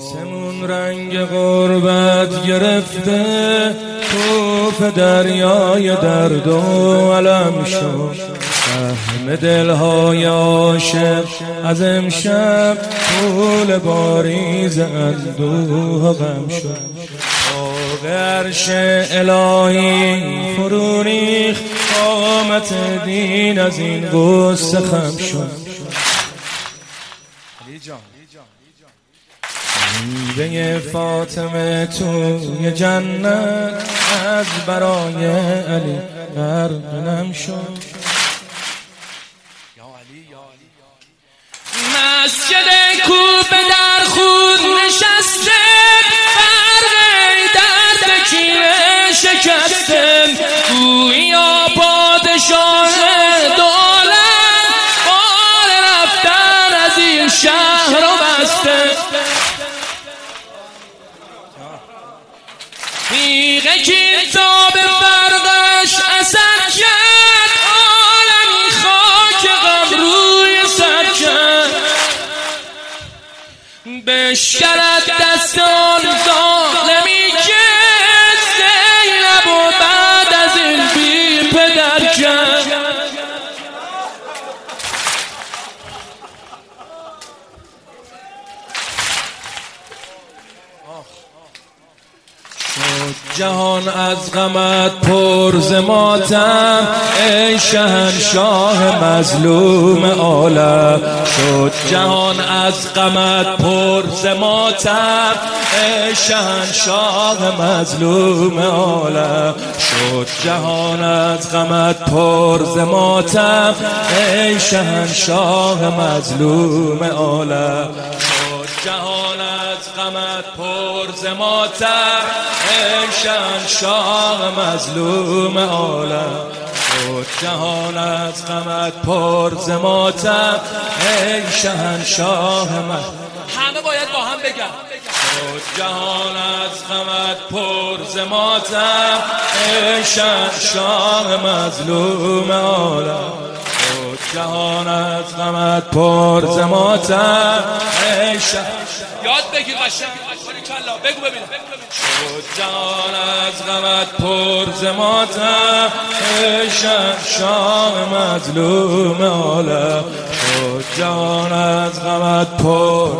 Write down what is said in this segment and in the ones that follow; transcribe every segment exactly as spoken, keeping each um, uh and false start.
آسمون رنگ غربت گرفته، توف دریای درد و علم شد. فهم دلهای عاشق از امشب طول باریز اندوه و غم شد. باغ عرش الهی فرو ریخت، قامت دین از این غصه خم شد. میوه فاطمه توی جنت از برای علی غرقم شد. مسجد کوبه در خود نشسته، فرقی در تکیه شکسته. گویا پادشاه دولت بار رفتن از این شهر رو بسته. تیغ کتاب فرقش اثر کرد، عالمی خاک غم روی سر کرد. بشکرد دستان ظالمی که زینب و بعد از این بی پدر کرد. جهان از غمت پر ز ماتم، ای شهنشاه مظلوم عالم. شد جهان از غمت پر ز ماتم، ای شهنشاه مظلوم عالم. شد جهان از غمت پر ز ماتم، ای شهنشاه مظلوم عالم. جهان از غمت پر ز ماتم، ای شهنشاه مظلوم عالم. شد جهان از غمت پر ز ماتم، ای شهنشاه مظلوم. همه باید با هم بگن. شد جهان از غمت پر ز ماتم، ای شهنشاه مظلوم عالم. جهان از غمت پر ز ماتم، ای شه. یاد بگیر قشنگ کلا بگو ببینم. شد جهان از غمت پر ز ماتم، ای شهنشاه مظلوم عالم. شد جهان از غمت پر.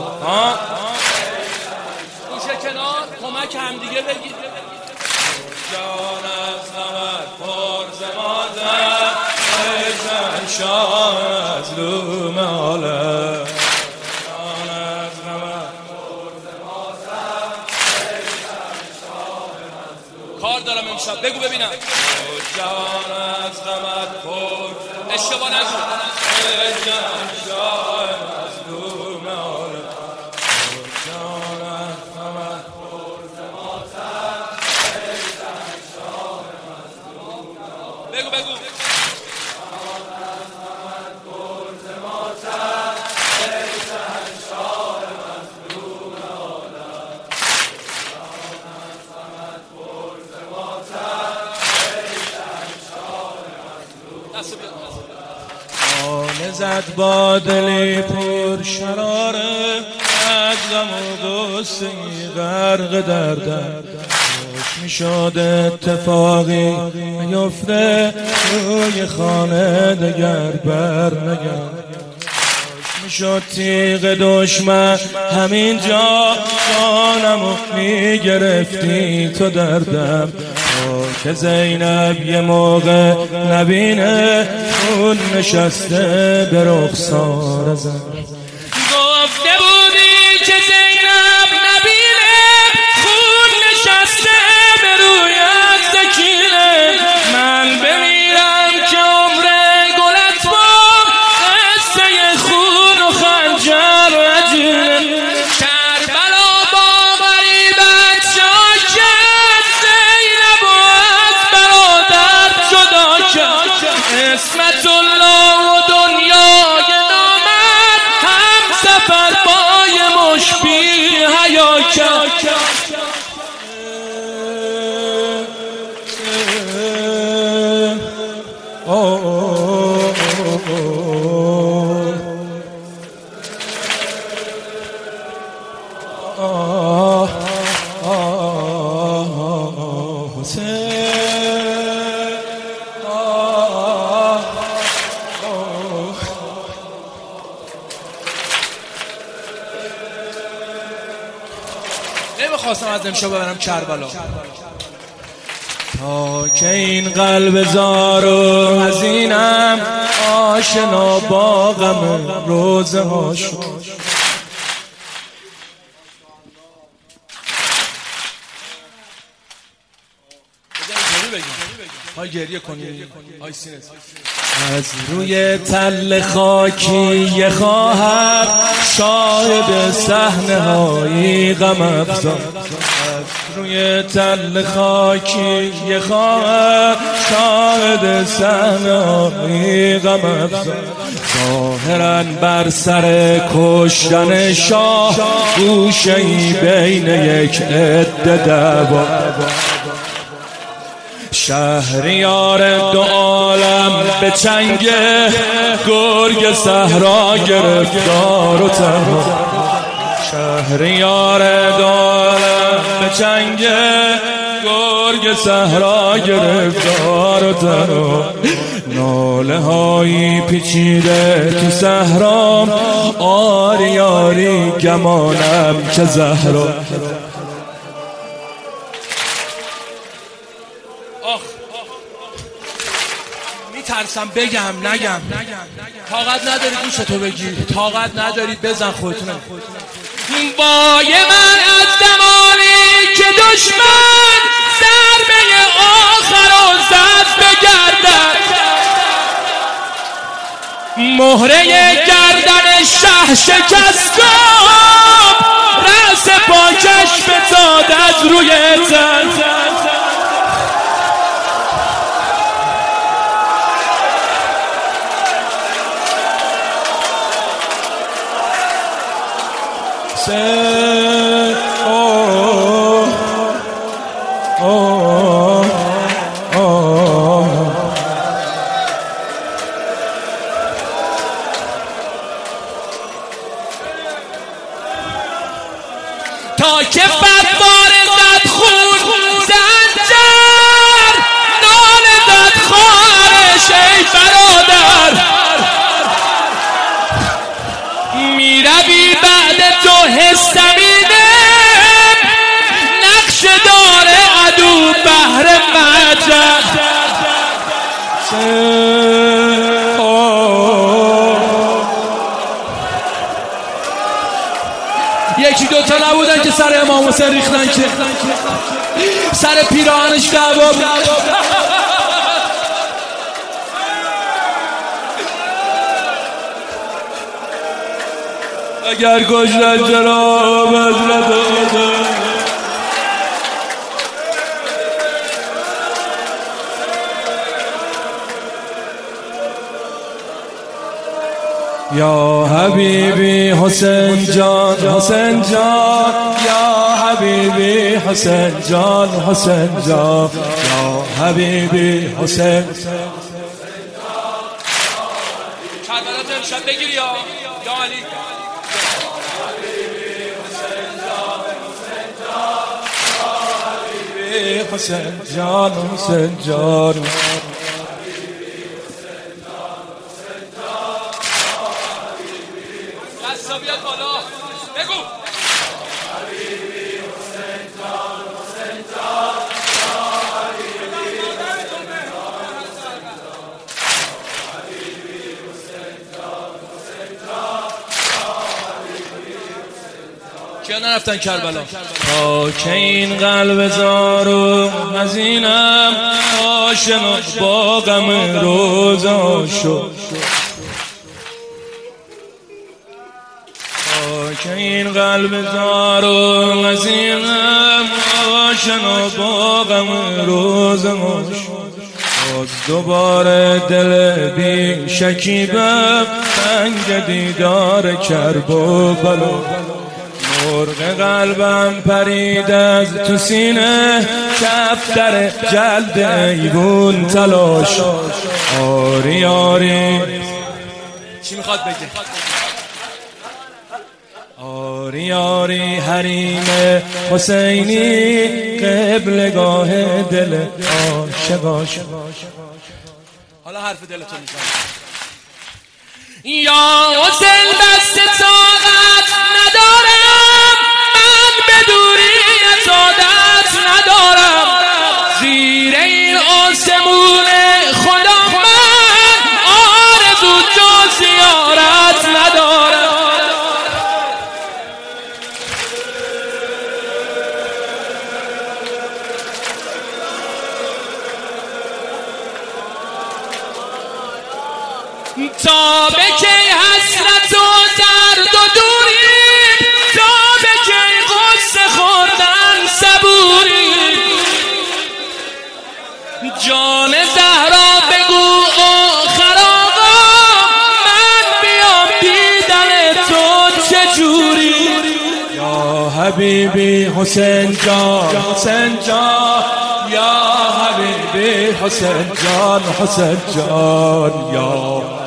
گوشه کنار کمک همدیگه بگیر. جهان از غمت پر ز ماتم، ای شهنشاه مظلوم عالم. جهان از غمت پر ز ماتم، ای شهنشاه مظلوم. کار دارم امشب بگو ببینم. جهان از غمت پر اشتباه نگو. ای شهنشاه مظلوم عالم. جهان از غمت پر ز ماتم، ای شهنشاه مظلوم عالم. بگو بگو. آن زد با دلی پر شراره، از غم و غصه غرق دردم. خوش میشد اتفاقی نیفته، روی خانه دگر بر نگرد. خوش میشد تیغ دشمن همین جا جانمو میگرفتی تو دردم. که زینب یه موقع نبینه، خون نشسته به رخسار زن. گفته بودی که زینب نبینه، خون نشسته به رویت زکینه. من بمیرم که عمر گلت با قصه خون و خنجر عجینه. کربلا با غریبت شاکر، زینب و از برادر جدا کرد. اسمت الله و دنیای نامت آه آه حسین آه آه نمیخواستم از امشب ببرم کربلا تا که این قلب زار و حزینم آشنا با غم روزه ها شد. های گریه کنی های سینت از روی تل خاکی خواهر شاهد صحنه های غم افزا از روی تل خاکی خواهر شاهد صحنه های غم افزا ظاهرا بر سر کشتن شاه گوشه‌ای بین یک عده دعوا شهریار دو عالم به چنگ گرگ صحرا گرفتار و تنها شهریار دو عالم به چنگ گرگ صحرا گرفتار و تنها ناله هایی پیچیده تو صحرا آری آری گمانم که زهرا میترسم بگم نگم طاقت نداری گوشتو بگیر طاقت ندارید بزن خودتونه بای من از زمانی که دشمن ضربه آخر و زد به گردن مهره گردن شه شکست رأس پاکش فتاد از روی تن سه آه آه آه تا که بدبار زد خون زنجر ناله زد خواهرش ای برادر میروی بعد تو حسمینه نقش داره عدو بهر مجد یکی دوتا نبودن که سر امام حسین ریختن که سر پیراهنش دعوا اگر کشتن جناب حضرت حسین یا حبیبی حسین جان حسین جان یا حبیبی حسین جان حسین جان یا حبیبی حسین کربلات امشب بگیری یا یا علی حسین جان حسین جان دستا بیاد بالا بگو کیا نرفتن کربلا تا که این قلب زار و حزینم آشنا با غم روزا شد تا که این قلب زار و حزینم آشنا با غم روزا شد باز دوباره دل بی شکیبم تنگ دیدار کرب و بلا مرغ قلبم پرید از تو سینه کفتر جلد ایوون تلاش آری آری چی میخواد بگه یاری یاری حریم حسینی قبلگاه دل عاشقا. حالا حرف دلتون میزنم. یا حسین دست طاقت ندارم، من به دوری عادت ندارم، زیر این آسمون خدا من آرزو جز زیارت ندارم. تا به کی حسرت و درد و دوری، تا به کی غصه خوردن صبوری، جان زهرا بگو آخر آقا من بیام دیدن تو چجوری. یا حبیبی حسین جان حسین جان، یا حبیبی حسین جان حسین جان، یا